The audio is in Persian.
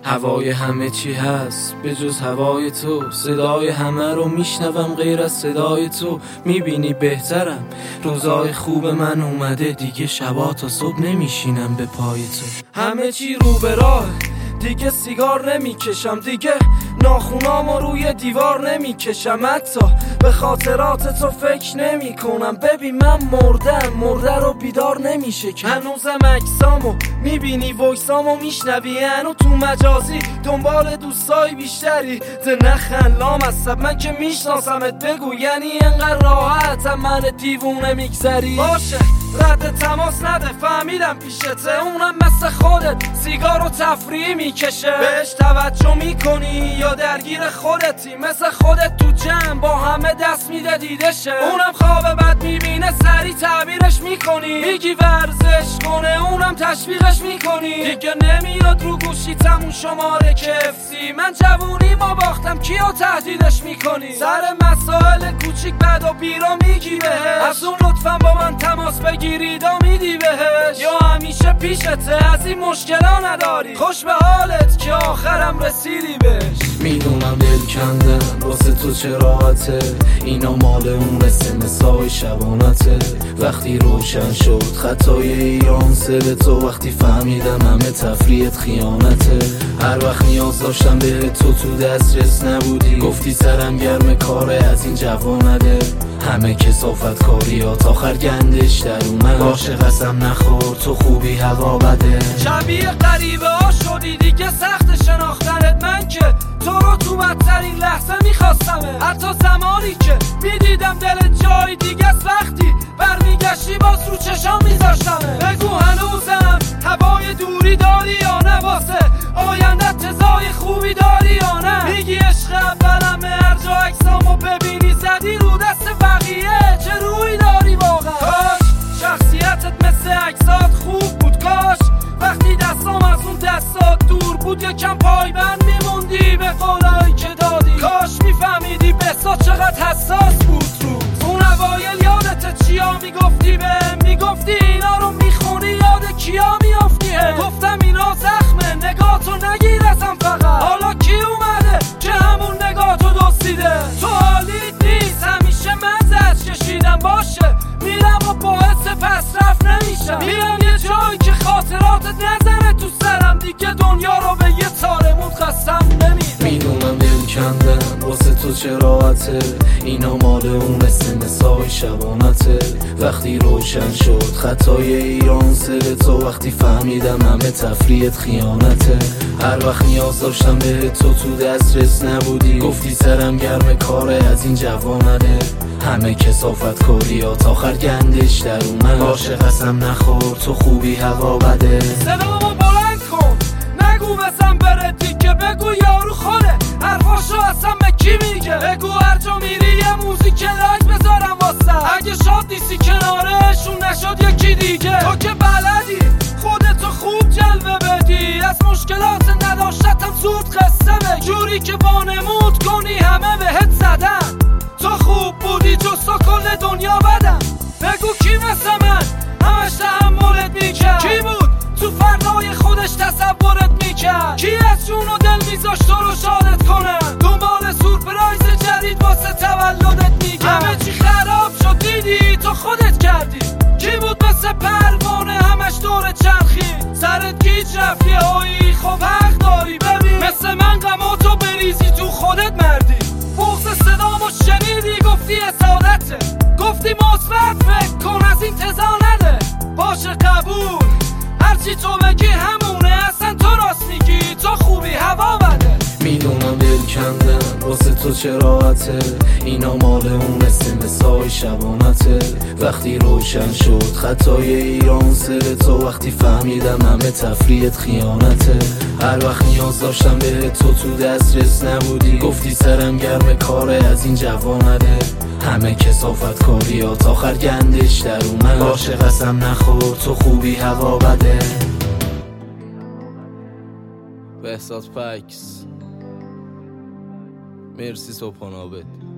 هوای همه چی هست به جز هوای تو، صدای همه رو میشنوم غیر از صدای تو. میبینی بهترم، روزای خوب من اومده دیگه، شبا تا صبح نمیشینم به پای تو. همه چی رو به راه، دیگه سیگار نمیکشم، دیگه ناخونامو روی دیوار نمیکشم، حتی به خاطرات تو فکر نمی کنم. ببین من مردم، مرده رو بیدار نمیشه که هنوزم عکسامو میبینی، ویسامو میشنوی، هنو تو مجازی دنبال دوستای بیشتری. ده نخن لامصب من که میشناسمت، بگو یعنی انقدر راحتم من دیوونه میگذری؟ باشه رد تماس نده، فهمیدم پیشته، اونم مثل خودت سیگار و تفریحی میکشه. بهش توجه میکنی یا درگیر خودتی؟ مثل خودت تو جمع با همه دست میده دیدشه، اونم خواب بد میبینه سری تعبیرش میکنی. میگی ورزش کنه اونم تشویقش میکنی. دیگه نمیاد رو گوشی تمون شماره کفسی، من جوونی ما باختم کیو تهدیدش میکنی؟ سر مسائل کوچیک بد و بیرا میگی بهش، از اون لطفا با من تماس بگیری دا میدی بهش، یا همیشه پیشته از این مشکلا نداری؟ خوش به حالت که آخرم رسیدی بهش. میدونم دل کندم واسه تو چه راحته، اینا مال اون مسای شبانته. وقتی روشن شد خطای ایران سر تو، وقتی فهمیدم همه تفریحت خیانته. هر وقت نیاز داشتم به تو دسترس نبودی، گفتی سرم گرم کاره از این جوانده. همه کثافت کاریات آخر گندش در اومد، باشه قسم نخور تو خوبی هوا بده. شبیه غریبه ها شدی دیگه سخت شناختنت، من که تو رو تو بدترین لحظه میخواستمه، حتی زمانی که میدیدم دل جای دیگه است، وقتی برمیگشتی باز رو چشام میذاشتمه. بگو هنوزم هوای دوری داری یا نه؟ واسه آینده تزای خوبی داری یا نه؟ میگی عشق اولمه، هر جا عکسامو ببینی زدی رو دست بقیه، چه روی داری واقعا؟ کاش شخصیتت مثل عکسات خوب بود، کاش وقتی دستام از اون دستات دور بود یکم پایبند میموندی به قولایی که دادی. کاش میفهمیدی بحثات چقدر حساس بود رو اون اوایل. یادت چیا میگفتی بهم؟ میگفتی اینا رو میخونی یاد کیا میافتی؟ گفتم اینا زخمه، نگاهتو نگیر ازم فقط. حالا کی اومده که همون نگاهتو دزدیده؟ تو حالیت نیست، همیشه من زد کشیدم، باشه میرم و باعث پسرفت نمیشم. میرم یه جایی که خاطراتت نزنه تو سرم، دیگه دنیا رو به یه تارمون قسم نمیدم. میدونم دل کندم واسه تو چه راحته، اینا مال اون مسای شبانته. وقتی روشن شد خطای ایران سر تو، وقتی فهمیدم همه تفریحت خیانته. هر وقت نیاز داشتم به تو دسترس نبودی، گفتی سرم گرم کاره از این جوانده. همه کثافت کاریات آخر گندش در اومد، باشه قسم نخور تو خوبی هوا بده. صدامو بلند کن نگو بسم بره دیگه، بگو یارو خوده حرفاشو اصلا به کی میگه؟ بگو هر جا میری یه موزیک لایک بذارم واسه، اگه شاد نیستی کنارشون نشد یکی دیگه. تو که بلدی خودتو خوب جلوه بدی، از مشکلات نداشتم زود قصه بگی، جوری که وانمود کنی همه بهت زدن. تو خوب بودی جز تو کل دنیا بدم، بگو کی مثل من همش تحملت میکرد؟ کی بود تو فردای خودش تصورت میکرد؟ کی از جون و دل میذاشت تو رو شادت کنه؟ دنبال سورپرایز جدید واسه تولدت میگم. همه چی خراب شد دیدی تو خودت کردی. کی بود مثل پروانه همش دور چرخی؟ سرت گیج رفت یه هایی، خب حق داری ببین مثل من غماتو بریزی تو خودت مردی. بغض صدامو شنیدی گفتی اسادته، گفتی مثبت فکر کن از این تزا نده. باشه قبول هرچی تو بگی همونه، اصلا تو راست میگی تو خوبی هوا بده. میدونم دل کندم واسه تو چه راحته، اینا مال اون مسای شبانته. وقتی روشن شد خطای ایران سر تو، وقتی فهمیدم همه تفریحت خیانته. هر وقت نیاز داشتم به تو دسترس نبودی، گفتی سرم گرم کاره از این جوانده. همه کثافت کاریات آخر گندش در اومد، باشه قسم نخور تو خوبی هوا بده. بهزاد فکس مرسی صبحانه آبد.